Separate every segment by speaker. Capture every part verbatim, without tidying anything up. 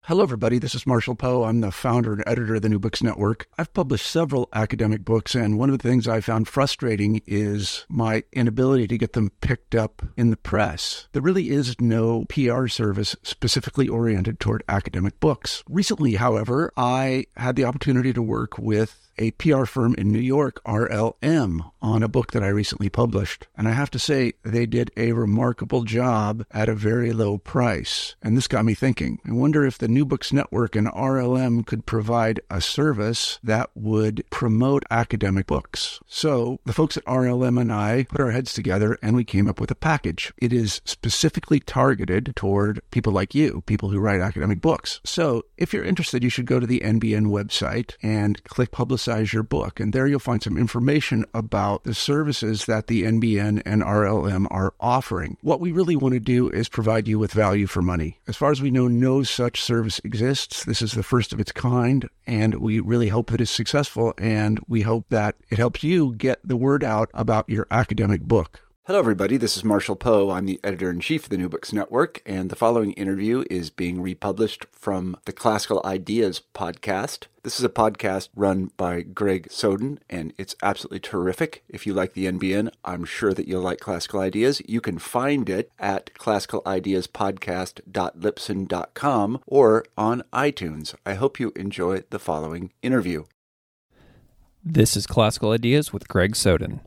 Speaker 1: Hello, everybody. This is Marshall Poe. I'm the founder and editor of the New Books Network. I've published several academic books, and one of the things I found frustrating is my inability to get them picked up in the press. There really is no P R service specifically oriented toward academic books. Recently, however, I had the opportunity to work with a P R firm in New York, R L M, on a book that I recently published. And I have to say, they did a remarkable job at a very low price. And this got me thinking. I wonder if the New Books Network and R L M could provide a service that would promote academic books. So the folks at R L M and I put our heads together and we came up with a package. It is specifically targeted toward people like you, people who write academic books. So if you're interested, you should go to the N B N website and click Publicize your book, and there you'll find some information about the services that the N B N and R L M are offering. What we really want to do is provide you with value for money. As far as we know, no such service exists. This is the first of its kind, and we really hope that it's successful, and we hope that it helps you get the word out about your academic book.
Speaker 2: Hello, everybody. This is Marshall Poe. I'm the editor-in-chief of the New Books Network, and the following interview is being republished from the Classical Ideas podcast. This is a podcast run by Greg Soden, and it's absolutely terrific. If you like the N B N, I'm sure that you'll like Classical Ideas. You can find it at classical ideas podcast dot libsyn dot com or on iTunes. I hope you enjoy the following interview.
Speaker 3: This is Classical Ideas with Greg Soden.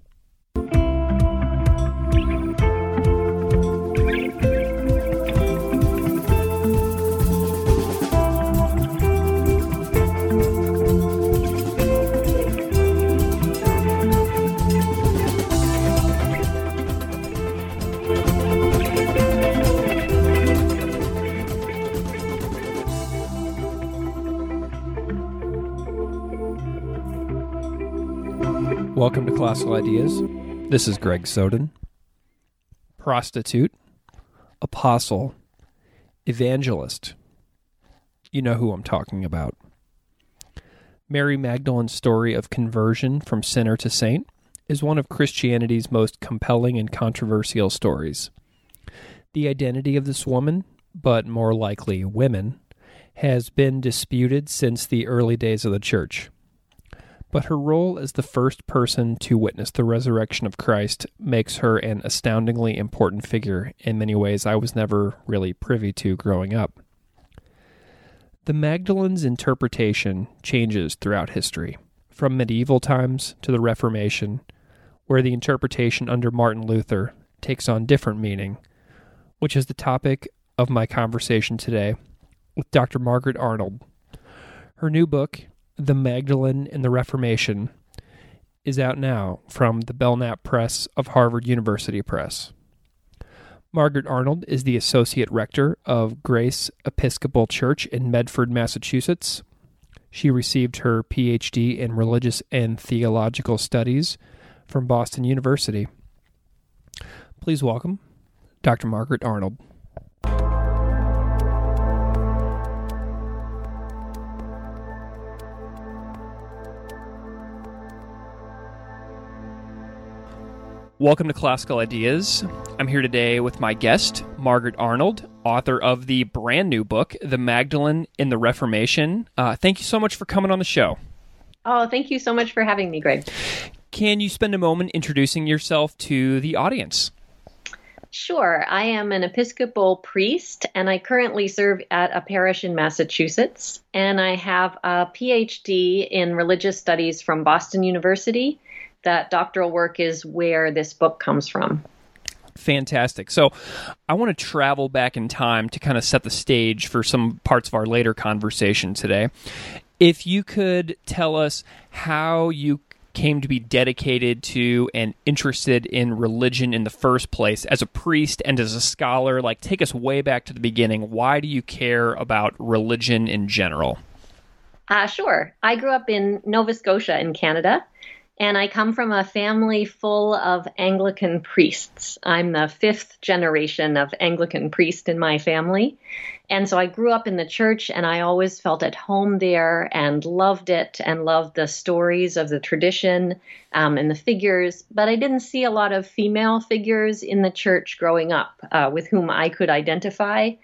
Speaker 3: Welcome to Classical Ideas. This is Greg Soden. Prostitute, apostle, evangelist. You know who I'm talking about. Mary Magdalene's story of conversion from sinner to saint is one of Christianity's most compelling and controversial stories. The identity of this woman, but more likely women, has been disputed since the early days of the church. But her role as the first person to witness the resurrection of Christ makes her an astoundingly important figure in many ways I was never really privy to growing up. The Magdalene's interpretation changes throughout history, from medieval times to the Reformation, where the interpretation under Martin Luther takes on different meaning, which is the topic of my conversation today with Doctor Margaret Arnold. Her new book, The Magdalene in the Reformation, is out now from the Belknap Press of Harvard University Press. Margaret Arnold is the Associate Rector of Grace Episcopal Church in Medford, Massachusetts. She received her P H D in Religious and Theological Studies from Boston University. Please welcome Doctor Margaret Arnold. Welcome to Classical Ideas. I'm here today with my guest, Margaret Arnold, author of the brand new book, The Magdalene in the Reformation. Uh, thank you so much for coming on the show.
Speaker 4: Oh, thank you so much for having me, Greg.
Speaker 3: Can you spend a moment introducing yourself to the audience?
Speaker 4: Sure. I am an Episcopal priest, and I currently serve at a parish in Massachusetts. And I have a P H D in Religious Studies from Boston University. That doctoral work is where this book comes from.
Speaker 3: Fantastic. So I want to travel back in time to kind of set the stage for some parts of our later conversation today. If you could tell us how you came to be dedicated to and interested in religion in the first place as a priest and as a scholar, like take us way back to the beginning. Why do you care about religion in general?
Speaker 4: Uh, sure. I grew up in Nova Scotia in Canada. And I come from a family full of Anglican priests. I'm the fifth generation of Anglican priest in my family. And so I grew up in the church, and I always felt at home there and loved it and loved the stories of the tradition um, and the figures. But I didn't see a lot of female figures in the church growing up uh, with whom I could identify.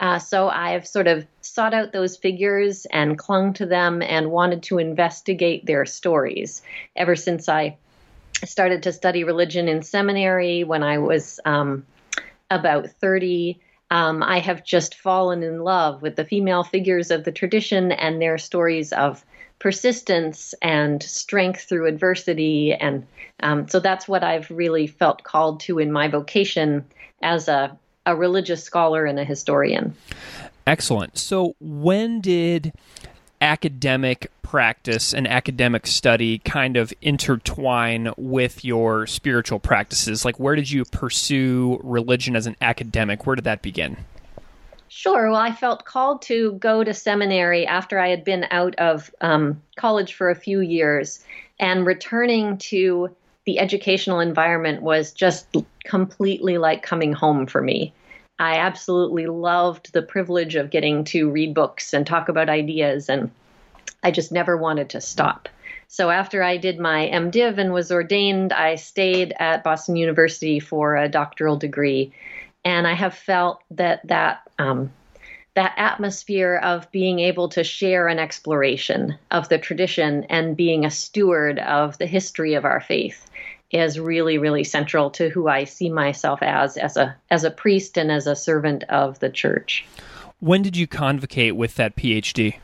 Speaker 4: Uh, so I've sort of sought out those figures and clung to them and wanted to investigate their stories ever since I started to study religion in seminary when I was um, about thirty. Um, I have just fallen in love with the female figures of the tradition and their stories of persistence and strength through adversity. And um, so that's what I've really felt called to in my vocation as a, a religious scholar and a historian.
Speaker 3: Excellent. So when did academic practice and academic study kind of intertwine with your spiritual practices? Like, where did you pursue religion as an academic? Where did that begin?
Speaker 4: Sure. Well, I felt called to go to seminary after I had been out of um, college for a few years, and returning to the educational environment was just completely like coming home for me. I absolutely loved the privilege of getting to read books and talk about ideas, and I just never wanted to stop. So after I did my MDiv and was ordained, I stayed at Boston University for a doctoral degree. And I have felt that that um, that atmosphere of being able to share an exploration of the tradition and being a steward of the history of our faith is really, really central to who I see myself as, as a as a priest and as a servant of the church.
Speaker 3: When did you convocate with that PhD?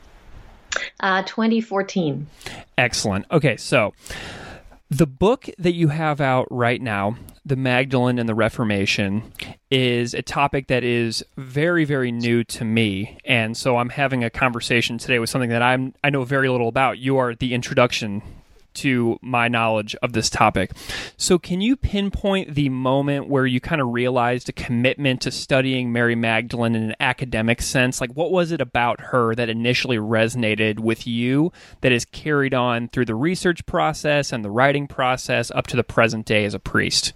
Speaker 4: Uh, twenty fourteen.
Speaker 3: Excellent. Okay, so the book that you have out right now, The Magdalene and the Reformation, is a topic that is very, very new to me. And so I'm having a conversation today with something that I'm I know very little about. You are the introduction to my knowledge of this topic. So can you pinpoint the moment where you kind of realized a commitment to studying Mary Magdalene in an academic sense? Like, what was it about her that initially resonated with you that is carried on through the research process and the writing process up to the present day as a priest?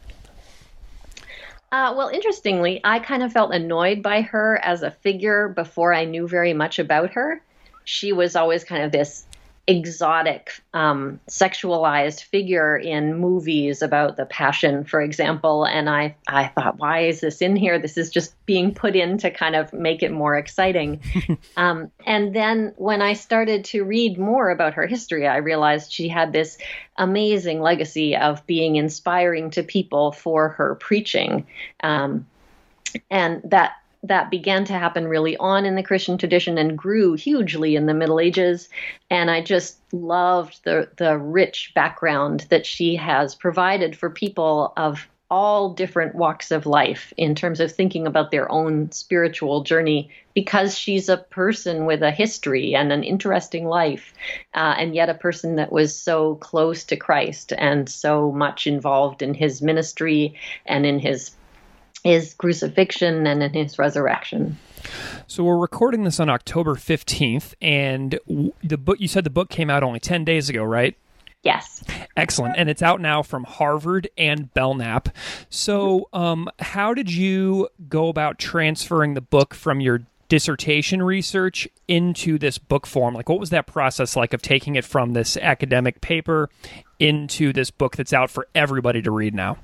Speaker 4: Uh, well, interestingly, I kind of felt annoyed by her as a figure before I knew very much about her. She was always kind of this exotic, um, sexualized figure in movies about the Passion, for example. And I, I thought, why is this in here? This is just being put in to kind of make it more exciting. um, and then when I started to read more about her history, I realized she had this amazing legacy of being inspiring to people for her preaching. Um, and that That began to happen really on in the Christian tradition and grew hugely in the Middle Ages. And I just loved the the rich background that she has provided for people of all different walks of life in terms of thinking about their own spiritual journey, because she's a person with a history and an interesting life, uh, and yet a person that was so close to Christ and so much involved in his ministry and in his his crucifixion and in his resurrection.
Speaker 3: So we're recording this on October fifteenth, and the book, you said the book came out only ten days ago, right?
Speaker 4: Yes.
Speaker 3: Excellent. And it's out now from Harvard and Belknap. So um, how did you go about transferring the book from your dissertation research into this book form? Like, what was that process like of taking it from this academic paper into this book that's out for everybody to read now?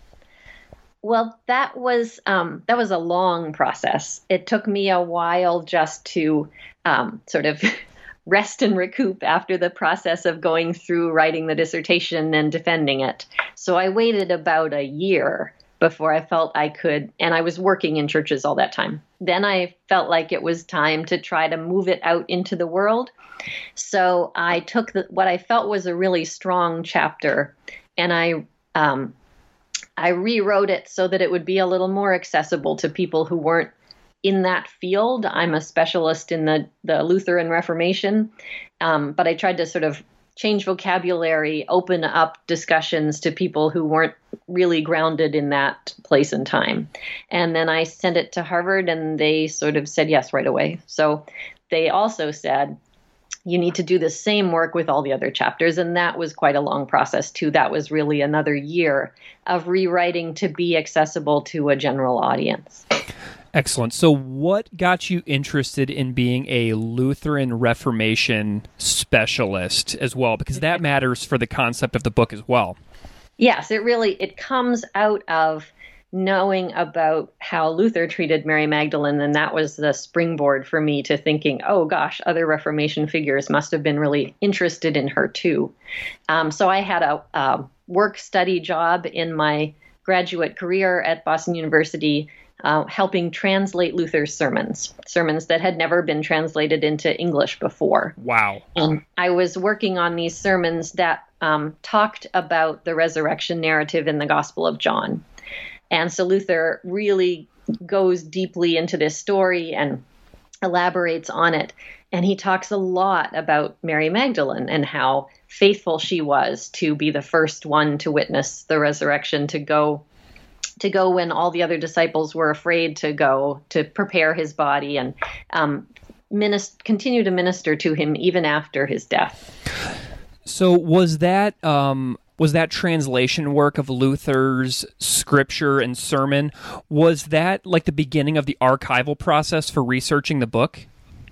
Speaker 4: Well, that was um, that was a long process. It took me a while just to um, sort of rest and recoup after the process of going through writing the dissertation and defending it. So I waited about a year before I felt I could, and I was working in churches all that time. Then I felt like it was time to try to move it out into the world. So I took the, what I felt was a really strong chapter, and I um, I rewrote it so that it would be a little more accessible to people who weren't in that field. I'm a specialist in the, the Lutheran Reformation, um, but I tried to sort of change vocabulary, open up discussions to people who weren't really grounded in that place and time. And then I sent it to Harvard, and they sort of said yes right away. So they also said, you need to do the same work with all the other chapters. And that was quite a long process, too. That was really another year of rewriting to be accessible to a general audience.
Speaker 3: Excellent. So what got you interested in being a Lutheran Reformation specialist as well? Because that matters for the concept of the book as well.
Speaker 4: Yes, it really, it comes out of knowing about how Luther treated Mary Magdalene, then that was the springboard for me to thinking, oh gosh, other Reformation figures must have been really interested in her too. Um, so I had a, a work-study job in my graduate career at Boston University, uh, helping translate Luther's sermons, sermons that had never been translated into English before.
Speaker 3: Wow.
Speaker 4: And I was working on these sermons that um, talked about the resurrection narrative in the Gospel of John. And so Luther really goes deeply into this story and elaborates on it. And he talks a lot about Mary Magdalene and how faithful she was to be the first one to witness the resurrection, to go to go when all the other disciples were afraid to go, to prepare his body and um, minist- continue to minister to him even after his death.
Speaker 3: So was that um, was that translation work of Luther's scripture and sermon, was that like the beginning of the archival process for researching the book?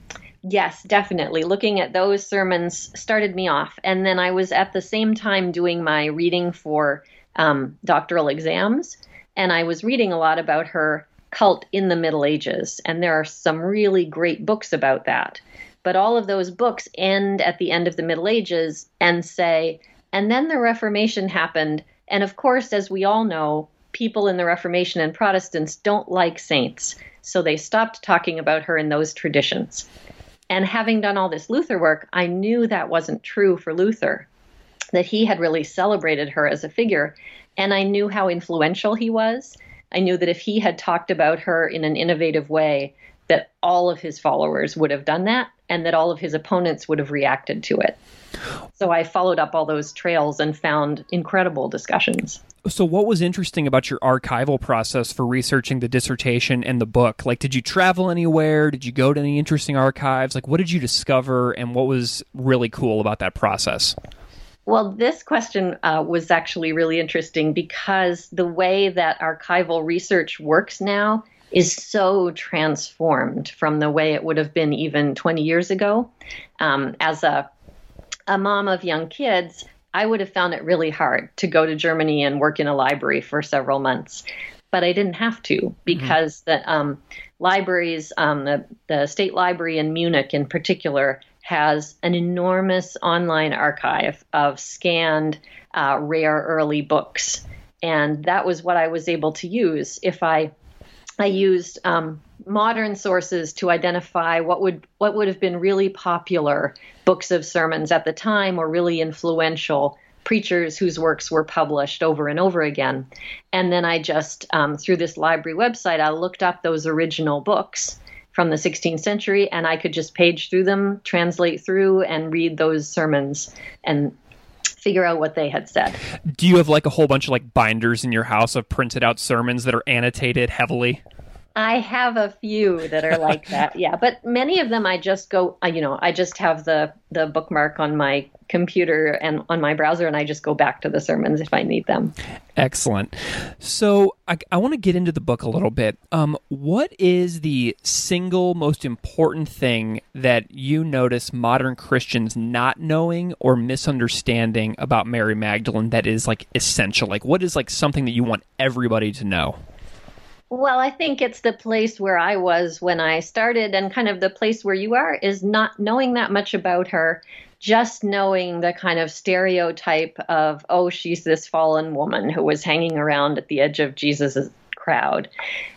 Speaker 4: Yes, definitely. Looking at those sermons started me off. And then I was at the same time doing my reading for um, doctoral exams. And I was reading a lot about her cult in the Middle Ages. And there are some really great books about that. But all of those books end at the end of the Middle Ages and say, and then the Reformation happened. And of course, as we all know, people in the Reformation and Protestants don't like saints. So they stopped talking about her in those traditions. And having done all this Luther work, I knew that wasn't true for Luther, that he had really celebrated her as a figure. And I knew how influential he was. I knew that if he had talked about her in an innovative way, that all of his followers would have done that, and that all of his opponents would have reacted to it. So I followed up all those trails and found incredible discussions.
Speaker 3: So what was interesting about your archival process for researching the dissertation and the book? Like, did you travel anywhere? Did you go to any interesting archives? Like, what did you discover, and what was really cool about that process?
Speaker 4: Well, this question uh, was actually really interesting because the way that archival research works now is so transformed from the way it would have been even twenty years ago. Um, as a, a mom of young kids, I would have found it really hard to go to Germany and work in a library for several months. But I didn't have to because mm-hmm. the um, libraries, um, the, the State Library in Munich in particular, has an enormous online archive of scanned, uh, rare early books. And that was what I was able to use. If I I used um, modern sources to identify what would what would have been really popular books of sermons at the time, or really influential preachers whose works were published over and over again. And then I just, um, through this library website, I looked up those original books from the sixteenth century, and I could just page through them, translate through, and read those sermons and figure out what they had said.
Speaker 3: Do you have like a whole bunch of like binders in your house of printed out sermons that are annotated heavily?
Speaker 4: I have a few that are like that, yeah. But many of them I just go, you know, I just have the, the bookmark on my computer and on my browser, and I just go back to the sermons if I need them.
Speaker 3: Excellent. So I, I want to get into the book a little bit. Um, what is the single most important thing that you notice modern Christians not knowing or misunderstanding about Mary Magdalene that is like essential? Like, what is like something that you want everybody to know?
Speaker 4: Well, I think it's the place where I was when I started, and kind of the place where you are, is not knowing that much about her, just knowing the kind of stereotype of, oh, she's this fallen woman who was hanging around at the edge of Jesus's crowd,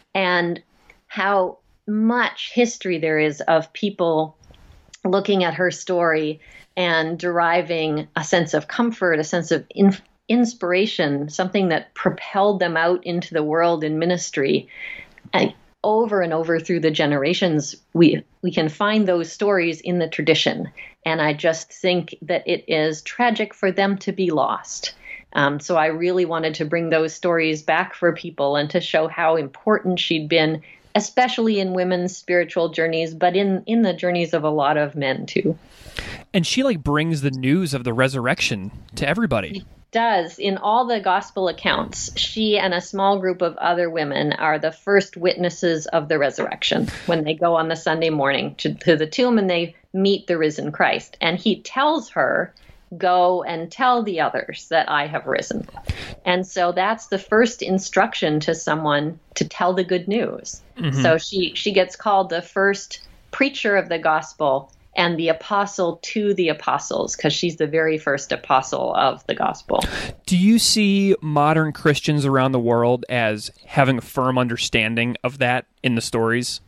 Speaker 4: and how much history there is of people looking at her story and deriving a sense of comfort, a sense of inf- inspiration, something that propelled them out into the world in ministry. And over and over through the generations, we we can find those stories in the tradition. And I just think that it is tragic for them to be lost. Um, so I really wanted to bring those stories back for people and to show how important she'd been, especially in women's spiritual journeys, but in, in the journeys of a lot of men too.
Speaker 3: And she like brings the news of the resurrection to everybody.
Speaker 4: Does. In all the gospel accounts, she and a small group of other women are the first witnesses of the resurrection when they go on the Sunday morning to, to the tomb and they meet the risen Christ. And he tells her go and tell the others that I have risen. And so that's the first instruction to someone to tell the good news. Mm-hmm. So she, she gets called the first preacher of the gospel and the apostle to the apostles, because she's the very first apostle of the gospel.
Speaker 3: Do you see modern Christians around the world as having a firm understanding of that in the stories?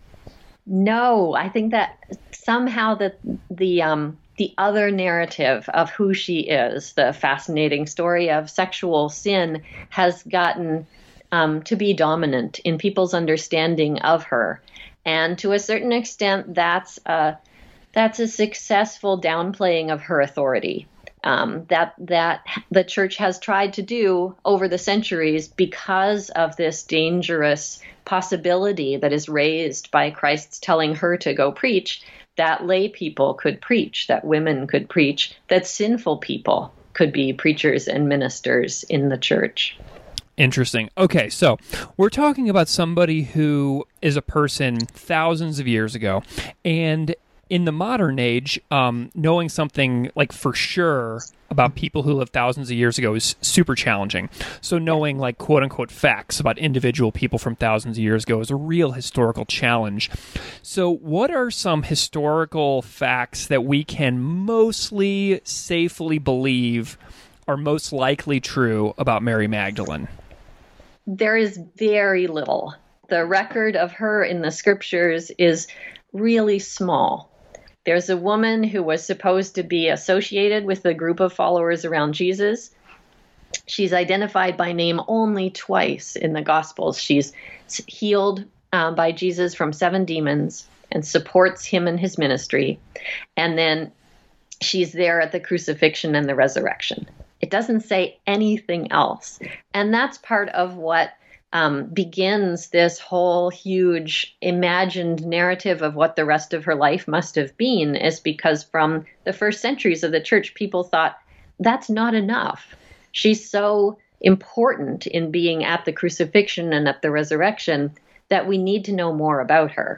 Speaker 4: No, I think that somehow the the um, the other narrative of who she is, the fascinating story of sexual sin, has gotten um, to be dominant in people's understanding of her, and to a certain extent, that's a that's a successful downplaying of her authority. Um, that that the church has tried to do over the centuries because of this dangerous possibility that is raised by Christ's telling her to go preach, that lay people could preach, that women could preach, that sinful people could be preachers and ministers in the church.
Speaker 3: Interesting. Okay, so we're talking about somebody who is a person thousands of years ago, and in the modern age, um, knowing something like for sure about people who lived thousands of years ago is super challenging. So knowing like quote unquote facts about individual people from thousands of years ago is a real historical challenge. So what are some historical facts that we can mostly safely believe are most likely true about Mary Magdalene?
Speaker 4: There is very little. The record of her in the scriptures is really small. There's a woman who was supposed to be associated with the group of followers around Jesus. She's identified by name only twice in the Gospels. She's healed uh, by Jesus from seven demons and supports him in his ministry. And then she's there at the crucifixion and the resurrection. It doesn't say anything else. And that's part of what Um, begins this whole huge imagined narrative of what the rest of her life must have been, is because from the first centuries of the church, people thought that's not enough. She's so important in being at the crucifixion and at the resurrection that we need to know more about her.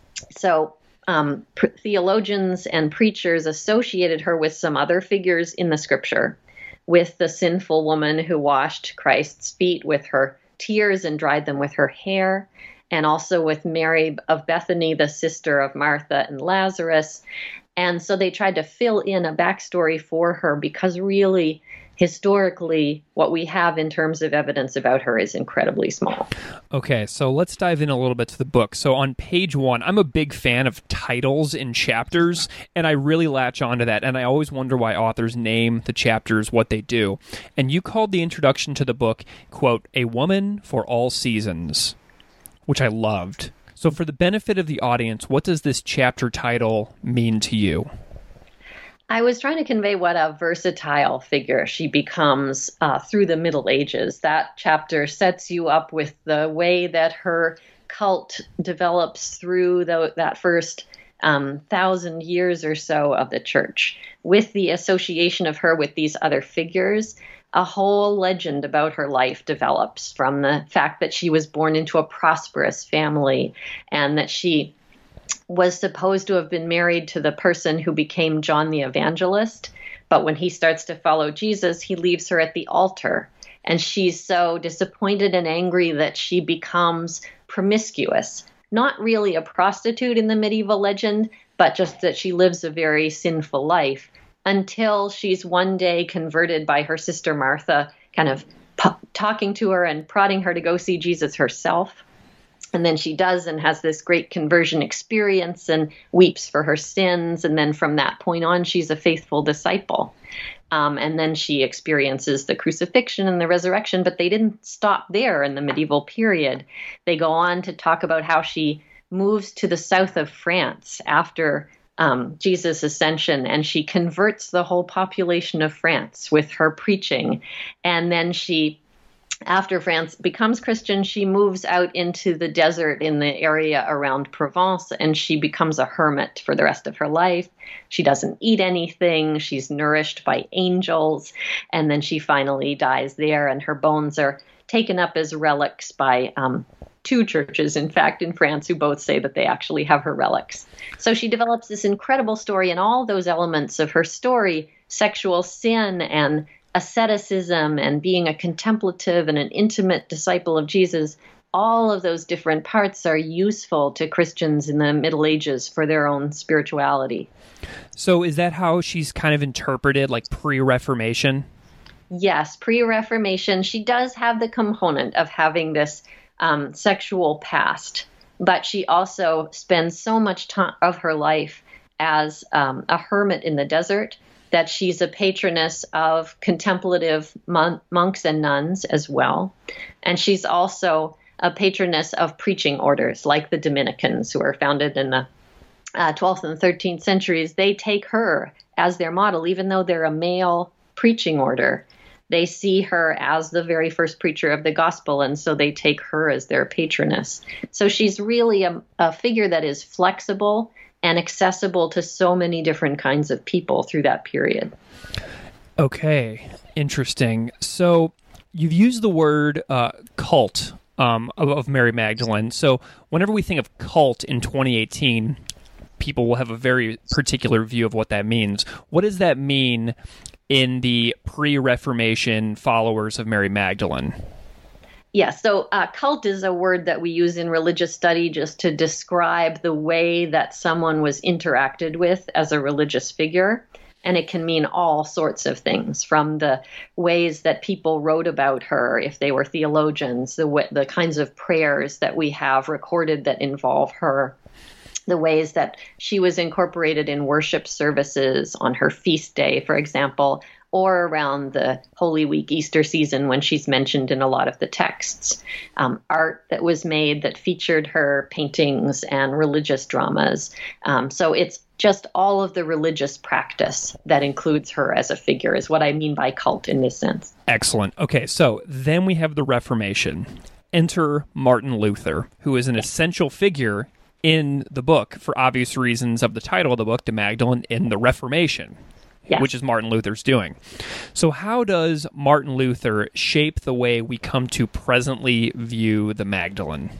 Speaker 4: So um, pr- theologians and preachers associated her with some other figures in the scripture, with the sinful woman who washed Christ's feet with her tears and dried them with her hair, and also with Mary of Bethany, the sister of Martha and Lazarus. And so they tried to fill in a backstory for her because really, historically, what we have in terms of evidence about her is incredibly small.
Speaker 3: Okay, so let's dive in a little bit to the book. So on page one, I'm a big fan of titles in chapters, and I really latch onto that, and I always wonder why authors name the chapters what they do. And you called the introduction to the book, quote, "A Woman for All Seasons," which I loved. So for the benefit of the audience, what does this chapter title mean to you?
Speaker 4: I was trying to convey what a versatile figure she becomes uh, through the Middle Ages. That chapter sets you up with the way that her cult develops through the, that first um, thousand years or so of the church. With the association of her with these other figures, a whole legend about her life develops from the fact that she was born into a prosperous family and that she was supposed to have been married to the person who became John the Evangelist. But when he starts to follow Jesus, he leaves her at the altar. And she's so disappointed and angry that she becomes promiscuous. Not really a prostitute in the medieval legend, but just that she lives a very sinful life until she's one day converted by her sister Martha, kind of p- talking to her and prodding her to go see Jesus herself. And then she does and has this great conversion experience and weeps for her sins. And then from that point on, she's a faithful disciple. Um, and then she experiences the crucifixion and the resurrection, but they didn't stop there in the medieval period. They go on to talk about how she moves to the south of France after um, Jesus' ascension, and she converts the whole population of France with her preaching. And then she After France becomes Christian, she moves out into the desert in the area around Provence, and she becomes a hermit for the rest of her life. She doesn't eat anything. She's nourished by angels. And then she finally dies there, and her bones are taken up as relics by um, two churches, in fact, in France, who both say that they actually have her relics. So she develops this incredible story, and all those elements of her story sexual sin and asceticism and being a contemplative and an intimate disciple of Jesus, all of those different parts are useful to Christians in the Middle Ages for their own spirituality.
Speaker 3: So is that how she's kind of interpreted, like pre-Reformation?
Speaker 4: Yes, pre-Reformation. She does have the component of having this um, sexual past, but she also spends so much time of her life as um, a hermit in the desert that she's a patroness of contemplative mon- monks and nuns as well. And she's also a patroness of preaching orders like the Dominicans, who are founded in the uh, twelfth and thirteenth centuries. They take her as their model, even though they're a male preaching order. They see her as the very first preacher of the gospel, and so they take her as their patroness. So she's really a, a figure that is flexible and accessible to so many different kinds of people through that period.
Speaker 3: Okay, interesting. So you've used the word uh, cult um, of, of Mary Magdalene. So whenever we think of cult in twenty eighteen, people will have a very particular view of what that means. What does that mean in the pre-Reformation followers of Mary Magdalene?
Speaker 4: Yeah, so uh, cult is a word that we use in religious study just to describe the way that someone was interacted with as a religious figure. And it can mean all sorts of things, from the ways that people wrote about her, if they were theologians, the way, the kinds of prayers that we have recorded that involve her, the ways that she was incorporated in worship services on her feast day, for example, or around the Holy Week Easter season when she's mentioned in a lot of the texts. Um, art that was made that featured her paintings and religious dramas. Um, so it's just all of the religious practice that includes her as a figure is what I mean by cult in this sense.
Speaker 3: Excellent. Okay, so then we have the Reformation. Enter Martin Luther, who is an essential figure in the book, for obvious reasons of the title of the book, De Magdalene in the Reformation, yes, which is Martin Luther's doing. So how does Martin Luther shape the way we come to presently view the Magdalene?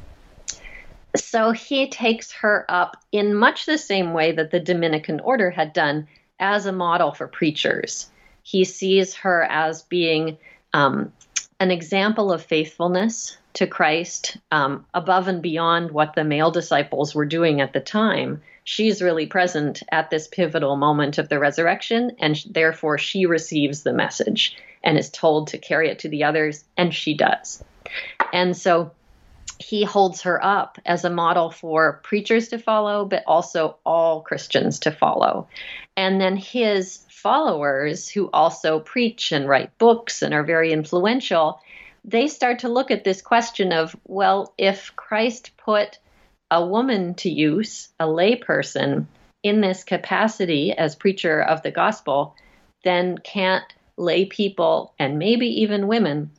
Speaker 4: So he takes her up in much the same way that the Dominican order had done as a model for preachers. He sees her as being um, an example of faithfulness to Christ, um, above and beyond what the male disciples were doing at the time. She's really present at this pivotal moment of the resurrection, and therefore she receives the message and is told to carry it to the others, and she does. And so he holds her up as a model for preachers to follow, but also all Christians to follow. And then his followers, who also preach and write books and are very influential, they start to look at this question of, well, if Christ put a woman to use, a lay person, in this capacity as preacher of the gospel, then can't lay people, and maybe even women,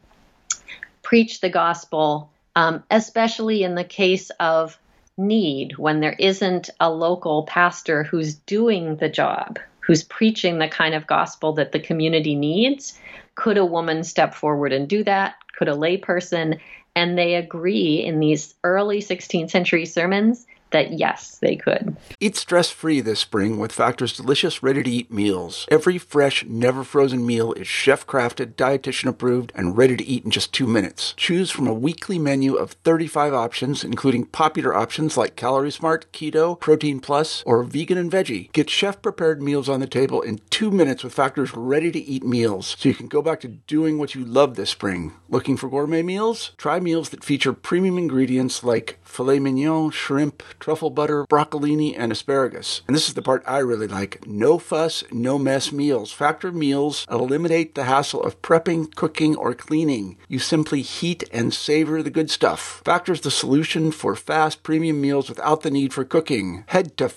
Speaker 4: preach the gospel, um, especially in the case of need, when there isn't a local pastor who's doing the job, who's preaching the kind of gospel that the community needs? Could a woman step forward and do that? Could a lay person? And they agree in these early sixteenth century sermons that yes, they could.
Speaker 2: Eat stress-free this spring with Factor's delicious ready-to-eat meals. Every fresh, never-frozen meal is chef-crafted, dietitian-approved, and ready to eat in just two minutes. Choose from a weekly menu of thirty-five options, including popular options like Calorie Smart, Keto, Protein Plus, or Vegan and Veggie. Get chef-prepared meals on the table in two minutes with Factor's ready-to-eat meals, so you can go back to doing what you love this spring. Looking for gourmet meals? Try meals that feature premium ingredients like filet mignon, shrimp, truffle butter, broccolini, and asparagus. And this is the part I really like. No fuss, no mess meals. Factor meals eliminate the hassle of prepping, cooking, or cleaning. You simply heat and savor the good stuff. Factor's the solution for fast premium meals without the need for cooking. Head to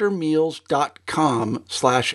Speaker 2: factormeals.com slash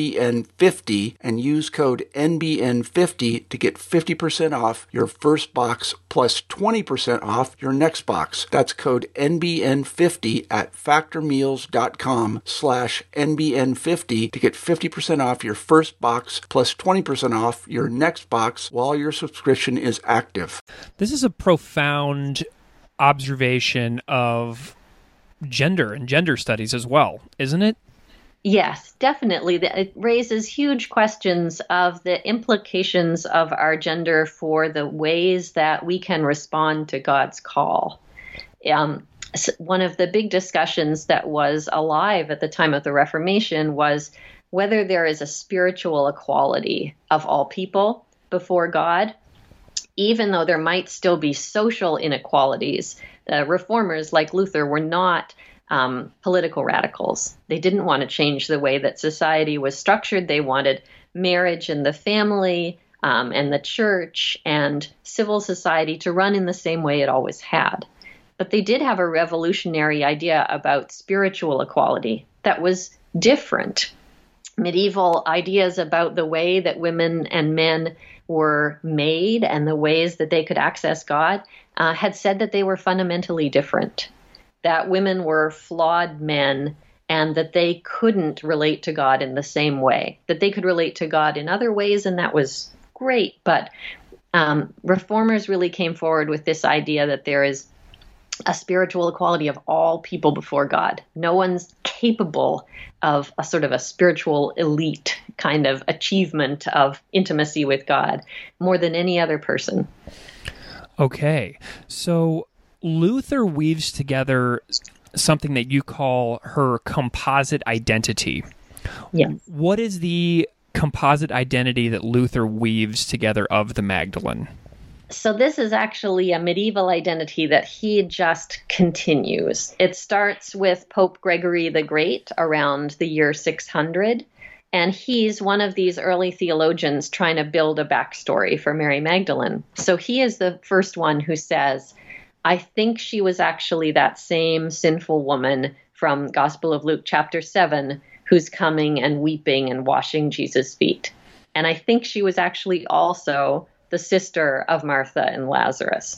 Speaker 2: NBN50 and use code N B N fifty to get fifty percent off your first box plus twenty percent off your next box. That's code N B N fifty at factormeals.com slash NBN50 to get fifty percent off your first box plus twenty percent off your next box while your subscription is active.
Speaker 3: This is a profound observation of gender and gender studies as well, isn't it?
Speaker 4: Yes, definitely. It raises huge questions of the implications of our gender for the ways that we can respond to God's call. Um, one of the big discussions that was alive at the time of the Reformation was whether there is a spiritual equality of all people before God, even though there might still be social inequalities. The reformers, like Luther, were not um, political radicals. They didn't want to change the way that society was structured. They wanted marriage and the family um, and the church and civil society to run in the same way it always had. But they did have a revolutionary idea about spiritual equality that was different. Medieval ideas about the way that women and men were made and the ways that they could access God uh, had said that they were fundamentally different, that women were flawed men and that they couldn't relate to God in the same way, that they could relate to God in other ways, and that was great. But um, reformers really came forward with this idea that there is a spiritual equality of all people before God. No one's capable of a sort of a spiritual elite kind of achievement of intimacy with God more than any other person.
Speaker 3: Okay. So Luther weaves together something that you call her composite identity.
Speaker 4: Yes.
Speaker 3: What is the composite identity that Luther weaves together of the Magdalene?
Speaker 4: So this is actually a medieval identity that he just continues. It starts with Pope Gregory the Great around the year six hundred, and he's one of these early theologians trying to build a backstory for Mary Magdalene. So he is the first one who says, I think she was actually that same sinful woman from Gospel of Luke chapter seven who's coming and weeping and washing Jesus' feet. And I think she was actually also the sister of Martha and Lazarus.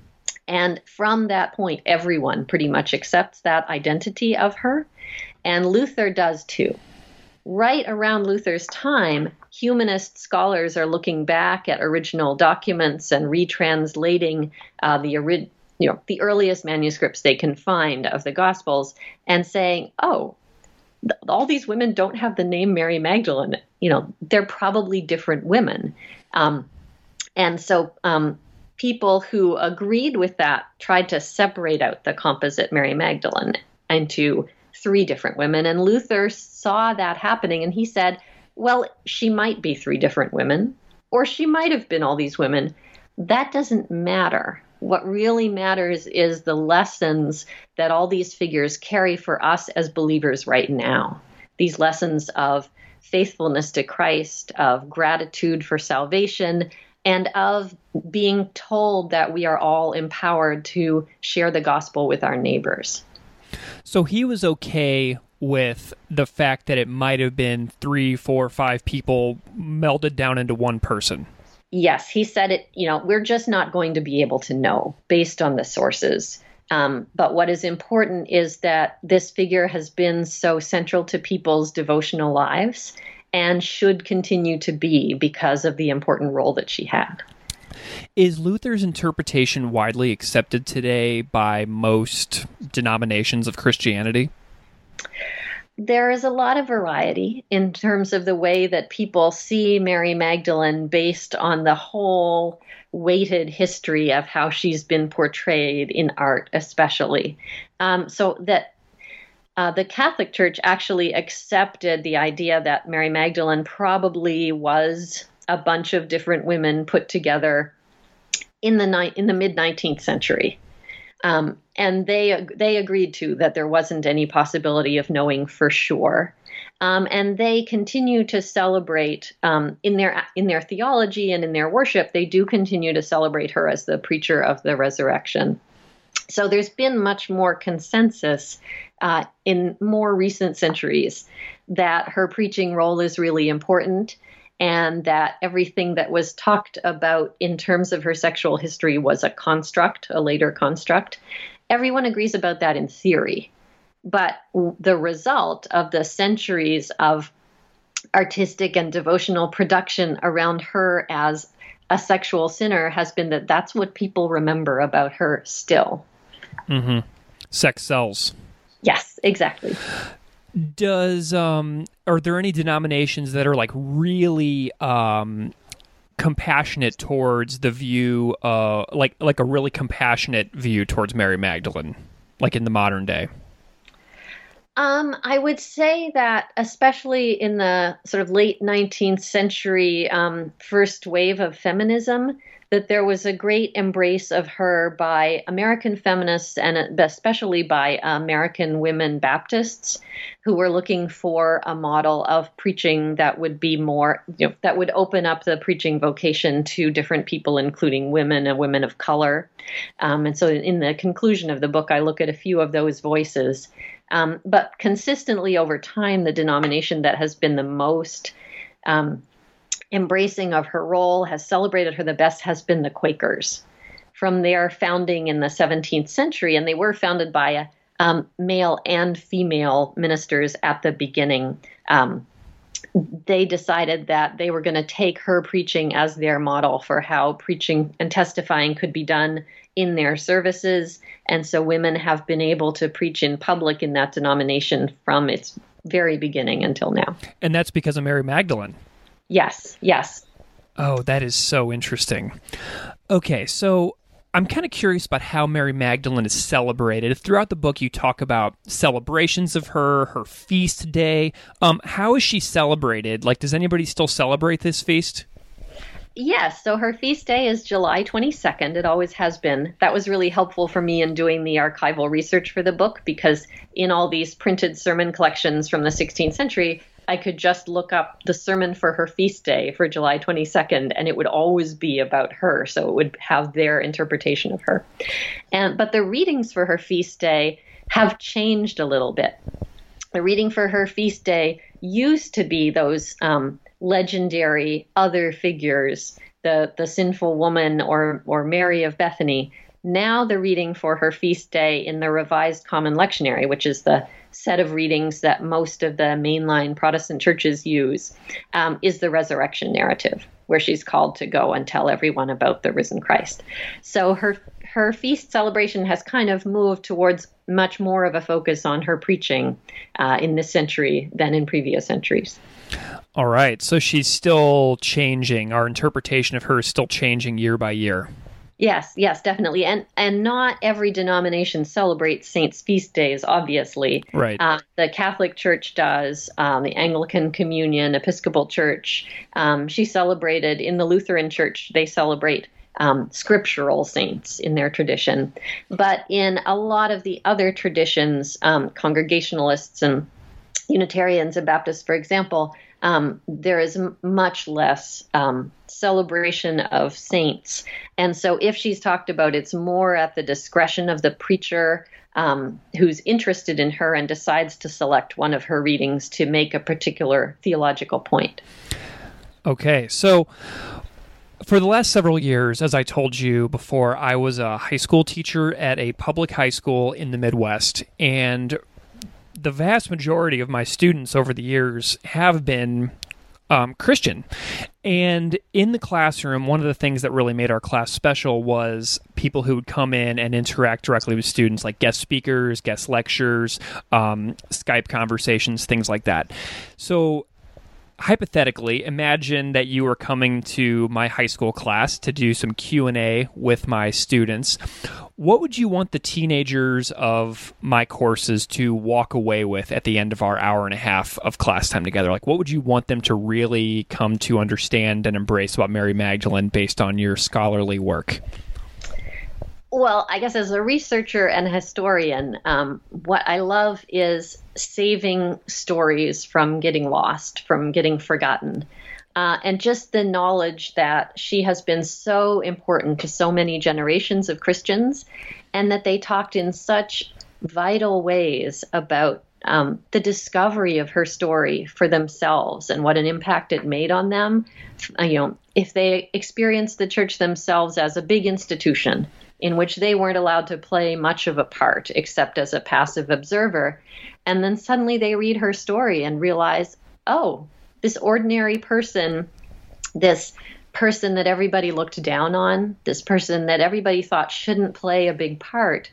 Speaker 4: And from that point, everyone pretty much accepts that identity of her, and Luther does too. Right around Luther's time, humanist scholars are looking back at original documents and retranslating uh, the ori- you know, the earliest manuscripts they can find of the Gospels and saying, oh, th- all these women don't have the name Mary Magdalene. You know, they're probably different women. Um, And so um, people who agreed with that tried to separate out the composite Mary Magdalene into three different women. And Luther saw that happening, and he said, well, she might be three different women, or she might have been all these women. That doesn't matter. What really matters is the lessons that all these figures carry for us as believers right now. These lessons of faithfulness to Christ, of gratitude for salvation, and of being told that we are all empowered to share the gospel with our neighbors.
Speaker 3: So he was okay with the fact that it might have been three, four, five people melded down into one person.
Speaker 4: Yes, he said it, you know, we're just not going to be able to know based on the sources. Um, but what is important is that this figure has been so central to people's devotional lives and should continue to be because of the important role that she had.
Speaker 3: Is Luther's interpretation widely accepted today by most denominations of Christianity?
Speaker 4: There is a lot of variety in terms of the way that people see Mary Magdalene based on the whole weighted history of how she's been portrayed in art, especially. Um, so that Uh, the Catholic Church actually accepted the idea that Mary Magdalene probably was a bunch of different women put together in the ni- in the mid nineteenth century, um, and they they agreed to that there wasn't any possibility of knowing for sure, um, and they continue to celebrate um, in their in their theology and in their worship. They do continue to celebrate her as the preacher of the resurrection. So there's been much more consensus uh, in more recent centuries that her preaching role is really important and that everything that was talked about in terms of her sexual history was a construct, a later construct. Everyone agrees about that in theory. But the result of the centuries of artistic and devotional production around her as a sexual sinner has been that that's what people remember about her still.
Speaker 3: Mm-hmm. Sex sells.
Speaker 4: Yes, exactly.
Speaker 3: Does um, are there any denominations that are like really um, compassionate towards the view, uh, like like a really compassionate view towards Mary Magdalene, like in the modern day?
Speaker 4: Um, I would say that, especially in the sort of late nineteenth century um, first wave of feminism, that there was a great embrace of her by American feminists and especially by American women Baptists who were looking for a model of preaching that would be more, you know, that would open up the preaching vocation to different people, including women and women of color. Um, and so in the conclusion of the book, I look at a few of those voices. Um, but consistently over time, the denomination that has been the most um, embracing of her role, has celebrated her the best, has been the Quakers. From their founding in the seventeenth century, and they were founded by um, male and female ministers at the beginning, um, they decided that they were going to take her preaching as their model for how preaching and testifying could be done in their services. And so women have been able to preach in public in that denomination from its very beginning until now.
Speaker 3: And that's because of Mary Magdalene.
Speaker 4: Yes, yes.
Speaker 3: Oh, that is so interesting. Okay, so I'm kind of curious about how Mary Magdalene is celebrated. Throughout the book, you talk about celebrations of her, her feast day. Um, how is she celebrated? Like, does anybody still celebrate this feast?
Speaker 4: Yes, so her feast day is July twenty-second. It always has been. That was really helpful for me in doing the archival research for the book, because in all these printed sermon collections from the sixteenth century, I could just look up the sermon for her feast day for July twenty-second, and it would always be about her. So it would have their interpretation of her. And but the readings for her feast day have changed a little bit. The reading for her feast day used to be those um, legendary other figures, the the sinful woman or or Mary of Bethany. Now the reading for her feast day in the Revised Common Lectionary, which is the set of readings that most of the mainline Protestant churches use, um, is the resurrection narrative, where she's called to go and tell everyone about the risen Christ. So her her feast celebration has kind of moved towards much more of a focus on her preaching uh, in this century than in previous centuries.
Speaker 3: All right, so she's still changing. Our interpretation of her is still changing year by year.
Speaker 4: Yes, yes, definitely. And and not every denomination celebrates saints' feast days, obviously.
Speaker 3: Right.
Speaker 4: Uh, the Catholic Church does, um, the Anglican Communion, Episcopal Church. Um, she celebrated, in the Lutheran Church, they celebrate um, scriptural saints in their tradition. But in a lot of the other traditions, um, Congregationalists and Unitarians and Baptists, for example, um, there is m- much less um, celebration of saints. And so if she's talked about, it's more at the discretion of the preacher um, who's interested in her and decides to select one of her readings to make a particular theological point.
Speaker 3: Okay, so for the last several years, as I told you before, I was a high school teacher at a public high school in the Midwest, and the vast majority of my students over the years have been um, Christian. And in the classroom, one of the things that really made our class special was people who would come in and interact directly with students, like guest speakers, guest lectures, um, Skype conversations, things like that. So hypothetically, imagine that you were coming to my high school class to do some Q and A with my students. What would you want the teenagers of my courses to walk away with at the end of our hour and a half of class time together? Like, what would you want them to really come to understand and embrace about Mary Magdalene based on your scholarly work?
Speaker 4: Well, I guess as a researcher and historian, um, what I love is saving stories from getting lost, from getting forgotten. Uh, and just the knowledge that she has been so important to so many generations of Christians, and that they talked in such vital ways about um, the discovery of her story for themselves and what an impact it made on them. Uh, you know, if they experienced the church themselves as a big institution in which they weren't allowed to play much of a part except as a passive observer, and then suddenly they read her story and realize, oh, this ordinary person, this person that everybody looked down on, this person that everybody thought shouldn't play a big part,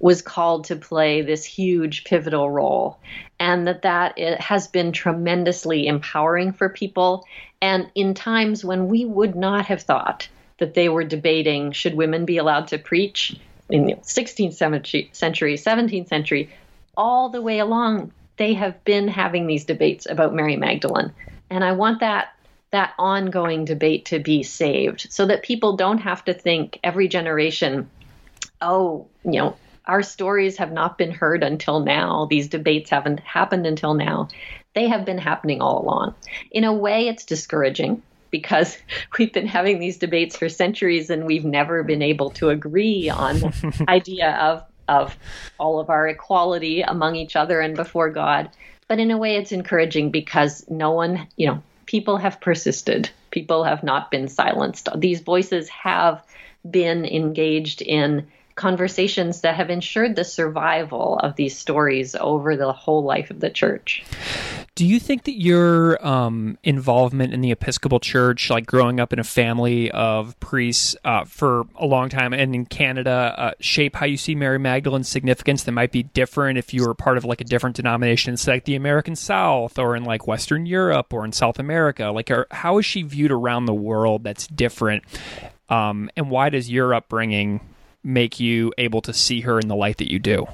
Speaker 4: was called to play this huge pivotal role, and that that it has been tremendously empowering for people. And in times when we would not have thought that they were debating, should women be allowed to preach in the sixteenth century, seventeenth century, all the way along, they have been having these debates about Mary Magdalene. And I want that that ongoing debate to be saved so that people don't have to think every generation, oh, you know, our stories have not been heard until now. These debates haven't happened until now. They have been happening all along. In a way, it's discouraging because we've been having these debates for centuries and we've never been able to agree on the idea of, of all of our equality among each other and before God. But in a way, it's encouraging because no one, you know, people have persisted. People have not been silenced. These voices have been engaged in conversations that have ensured the survival of these stories over the whole life of the church.
Speaker 3: Do you think that your um, involvement in the Episcopal Church, like growing up in a family of priests uh, for a long time and in Canada, uh, shape how you see Mary Magdalene's significance that might be different if you were part of like a different denomination, say like the American South or in like Western Europe or in South America? Like, are, how is she viewed around the world that's different? Um, and why does your upbringing make you able to see her in the light that you do?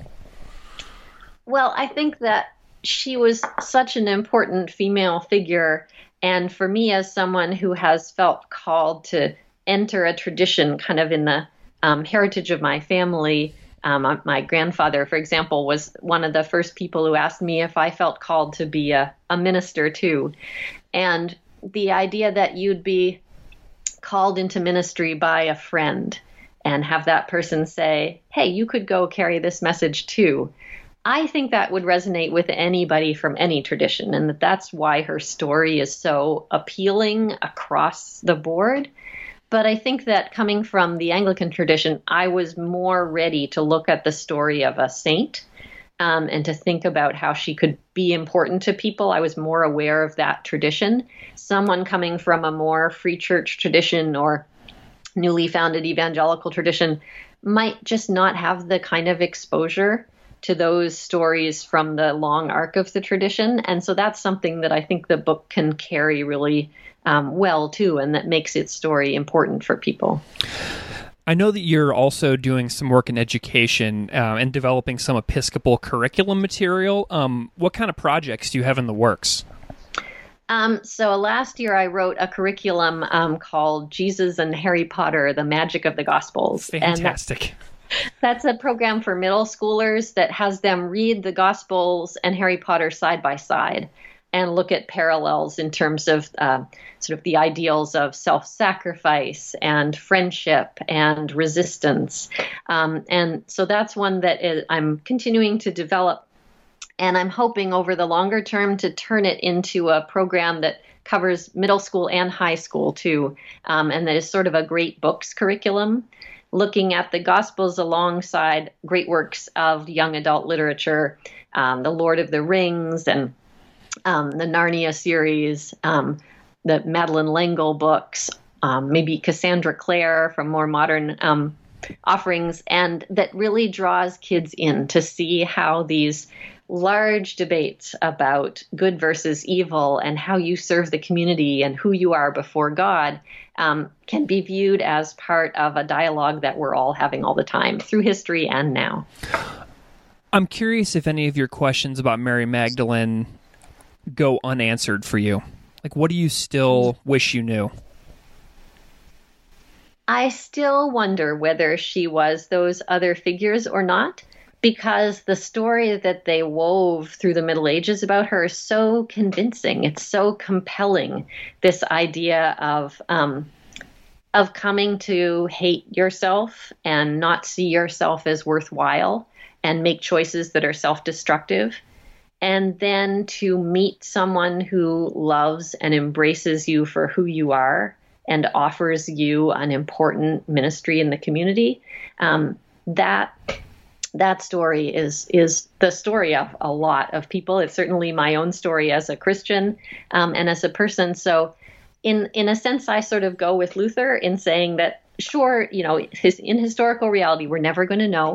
Speaker 4: Well, I think that she was such an important female figure. And for me, as someone who has felt called to enter a tradition kind of in the um, heritage of my family, um, my grandfather, for example, was one of the first people who asked me if I felt called to be a, a minister too. And the idea that you'd be called into ministry by a friend and have that person say, hey, you could go carry this message too. I think that would resonate with anybody from any tradition, and that that's why her story is so appealing across the board. But I think that coming from the Anglican tradition, I was more ready to look at the story of a saint um, and to think about how she could be important to people. I was more aware of that tradition. Someone coming from a more free church tradition or newly founded evangelical tradition might just not have the kind of exposure to those stories from the long arc of the tradition. And so that's something that I think the book can carry really um, well too, and that makes its story important for people.
Speaker 3: I know that you're also doing some work in education uh, and developing some Episcopal curriculum material. Um, what kind of projects do you have in the works?
Speaker 4: Um, so last year I wrote a curriculum um, called Jesus and Harry Potter, The Magic of the Gospels.
Speaker 3: Fantastic.
Speaker 4: And that's a program for middle schoolers that has them read the Gospels and Harry Potter side by side and look at parallels in terms of uh, sort of the ideals of self-sacrifice and friendship and resistance. Um, and so that's one that is, I'm continuing to develop. And I'm hoping over the longer term to turn it into a program that covers middle school and high school too, um, and that is sort of a great books curriculum, looking at the Gospels alongside great works of young adult literature, um, The Lord of the Rings and um, the Narnia series, um, the Madeleine L'Engle books, um, maybe Cassandra Clare from more modern um, offerings, and that really draws kids in to see how these large debates about good versus evil and how you serve the community and who you are before God um, can be viewed as part of a dialogue that we're all having all the time through history and now.
Speaker 3: I'm curious if any of your questions about Mary Magdalene go unanswered for you. Like, what do you still wish you knew?
Speaker 4: I still wonder whether she was those other figures or not, because the story that they wove through the Middle Ages about her is so convincing. It's so compelling, this idea of um, of coming to hate yourself and not see yourself as worthwhile and make choices that are self-destructive, and then to meet someone who loves and embraces you for who you are and offers you an important ministry in the community. Um, that That story is is the story of a lot of people. It's certainly my own story as a Christian um, and as a person. So in in a sense, I sort of go with Luther in saying that, sure, you know, his, in historical reality, we're never going to know.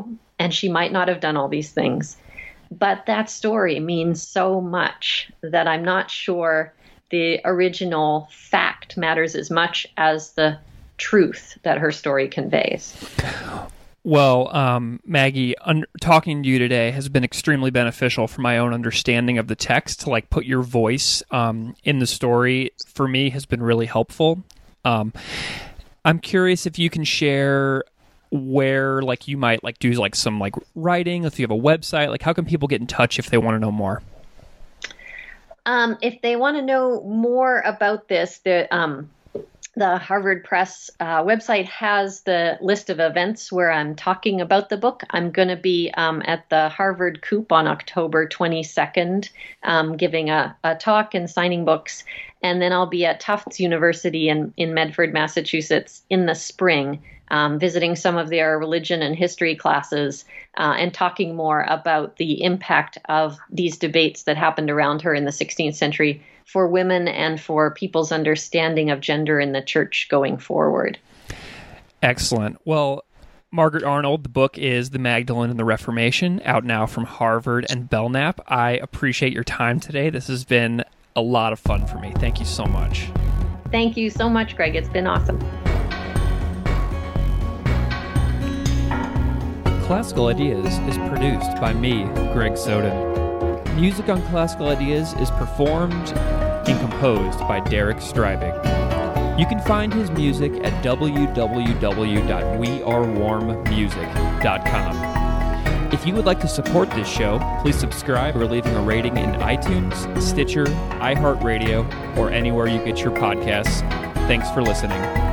Speaker 4: and she might not have done all these things. But that story means so much that I'm not sure the original fact matters as much as the truth that her story conveys.
Speaker 3: Well, um, Maggie, un- talking to you today has been extremely beneficial for my own understanding of the text. To like put your voice um, in the story, for me, has been really helpful. Um, I'm curious if you can share where, like, you might like do like some like writing. If you have a website, like, how can people get in touch if they want to know more?
Speaker 4: Um, if they want to know more about this, the um, The Harvard Press uh, website has the list of events where I'm talking about the book. I'm going to be um, at the Harvard Coop on October twenty-second, um, giving a, a talk and signing books. And then I'll be at Tufts University in, in Medford, Massachusetts in the spring, um, visiting some of their religion and history classes uh, and talking more about the impact of these debates that happened around her in the sixteenth century for women and for people's understanding of gender in the church going forward.
Speaker 3: Excellent. Well, Margaret Arnold, the book is The Magdalene and the Reformation, out now from Harvard and Belknap. I appreciate your time today. This has been a lot of fun for me. Thank you so much.
Speaker 4: Thank you so much, Greg. It's been awesome.
Speaker 3: Classical Ideas is produced by me, Greg Soden. Music on Classical Ideas is performed and composed by Derek Strybig. You can find his music at w w w dot we are warm music dot com. If you would like to support this show, please subscribe or leaving a rating in iTunes, Stitcher, iHeartRadio, or anywhere you get your podcasts. Thanks for listening.